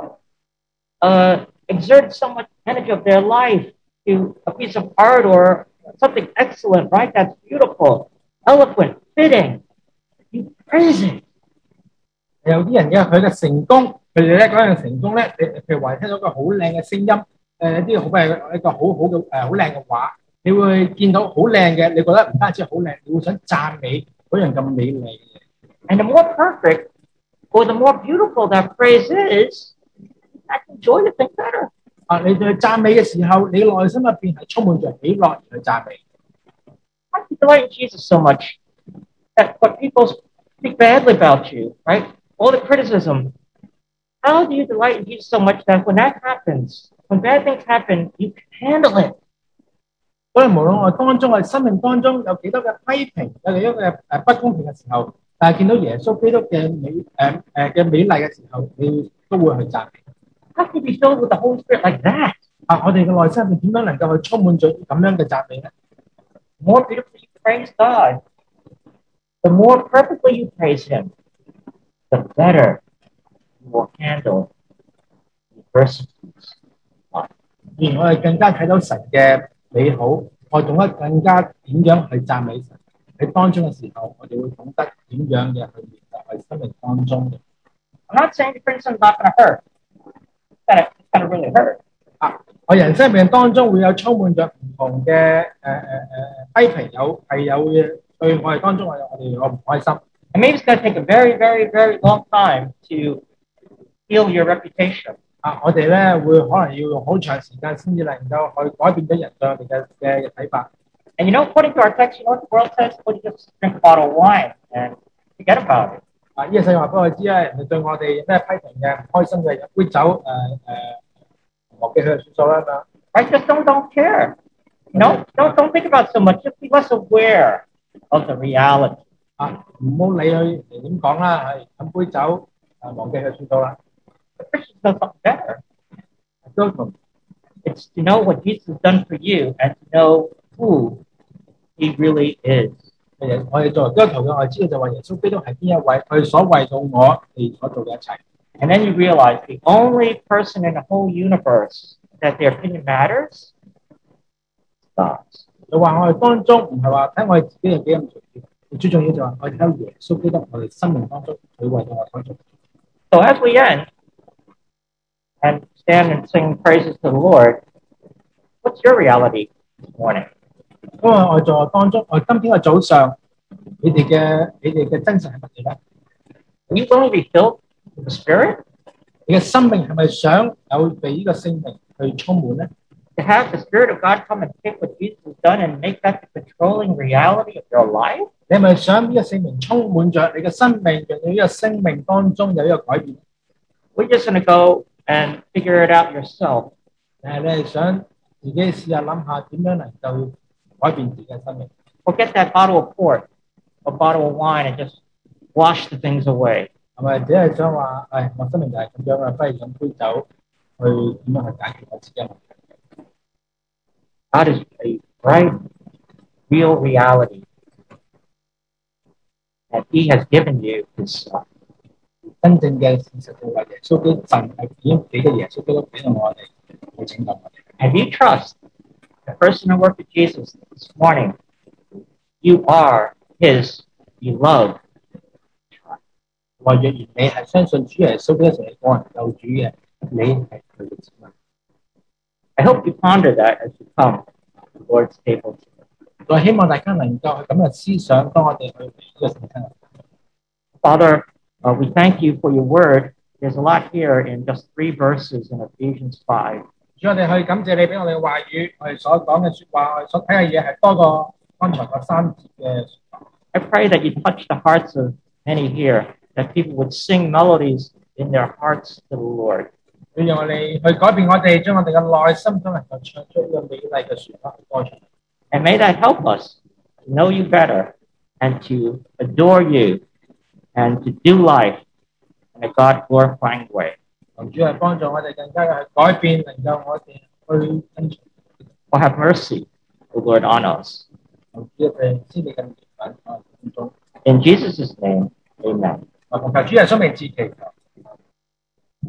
exerted so much energy of their life to a piece of art or something excellent, right? That's beautiful, eloquent, fitting. You praise it. 有啲人嘅佢嘅成功，佢哋咧嗰樣成功咧，你譬如話聽到個好靚嘅聲音，啲好嘅一個好好嘅好靚嘅畫，你會見到好靚嘅，你覺得唔單止好靚，你會想讚美嗰樣咁美麗嘅嘢。 And the more perfect or the more beautiful that praise is, I enjoy the thing better. 啊，你對讚美嘅時候，你內心入邊係充滿着喜樂而去讚美。 How do you delight in Jesus so much that when people speak badly about you, right? All the criticism. How do you delight in Jesus so much that when that happens, when bad things happen, you can handle it? 所以無論我當中我生命當中有幾多嘅批評，有幾多嘅不公平嘅時候，但係見到耶穌基督嘅美麗嘅時候，你都會去讚美。 How can you be filled with the Holy Spirit like that? 啊，我哋嘅內心入邊點樣能夠去充滿咗咁樣嘅讚美咧？ The more beautifully you praise God, the more perfectly you praise Him, the better you will handle adversities. 而我哋更加睇到神嘅美好，我懂得更加點樣去讚美神。喺當中嘅時候，我哋會懂得點樣嘅去面對我哋生命當中嘅。 I'm not saying the criticism is not going to hurt. It's going to really hurt. 啊，我人生入邊當中會有充滿着唔同嘅批評，有嘅對我哋當中我哋有唔開心。 And maybe it's going to take a very, very, very long time to heal your reputation. 啊，我哋咧會可能要用好長時間先至能夠去改變咗人對我哋嘅睇法。 And according to our text, what the world says? Well, you just drink a bottle of wine and forget about it. 啊，呢個世界話俾我知咧，人哋對我哋有咩批評嘅、唔開心嘅，飲杯酒忘記佢就算數啦嘛。 Right? Just don't care. Don't think about so much. Just be less aware of the reality. 啊，唔好理佢點講啦，係飲杯酒忘記佢算數啦。 The Christians know something better. 都同 It's to know what Jesus has done for you and to know who He really is. 我哋作為基督徒嘅，我哋知道就話耶穌基督係邊一位，佢所為到我哋所做嘅一切。 And then you realize the only person in the whole universe that their opinion matters is God's. 就話我哋當中唔係話睇我哋自己有幾咁重要，最重要就係我哋睇耶穌基督我哋生命當中佢為到我所做。 So as we end and stand and sing praises to the Lord, what's your reality this morning? 因為我在當中，我今天嘅早上，你哋嘅真實係乜嘢咧？ Are you willing to be filled with the Spirit? 你嘅生命係咪想有被呢個聖靈去充滿咧？ To have the Spirit of God come and take what Jesus has done and make that the controlling reality of your life? 你係咪想呢個聖靈充滿着你嘅生命，讓你呢個生命當中有呢個改變？ We're just going to go and figure it out yourself. 定係你係想自己試下諗下點樣能夠改變自己嘅生命？ Or get that bottle of port, a bottle of wine, and just wash the things away. 係咪只係想話，我生命就係咁樣啊，不如飲杯酒去點樣去解決我自己嘅問題？ God is a bright, real reality that He has given you His Son. 真正嘅事實就係耶穌基督神係已經俾咗耶穌基督俾到我哋去拯救我哋。 And if you trust the person and work of Jesus this morning, you are His beloved child. 話若然你係相信主耶穌基督成為個人救主嘅，你係佢嘅子民。 I hope you ponder that as you come to the Lord's table today. 我希望大家能夠去咁嘅思想，當我哋去嚟呢個聖餐。 Father, we thank you for your word. There's a lot here in just 3 verses in Ephesians 5. 主，我哋去感謝你俾我哋嘅話語，我哋所講嘅説話，我哋所睇嘅嘢係多過剛才嗰3節嘅説話。 I pray that you touch the hearts of many here, that people would sing melodies in their hearts to the Lord. 要讓我哋去改變我哋，將我哋嘅內心都能夠唱出呢個美麗嘅旋律去歌唱。 And may that help us to know you better and to adore you and to do life in a God-glorifying way. 求主係幫助我哋更加嘅去改變，能夠我哋去跟隨。 Oh, have mercy, O Lord, on us. 求主一定知你嘅憐憫我哋當中。 In Jesus' name, amen. 我奉求主耶穌名字祈求。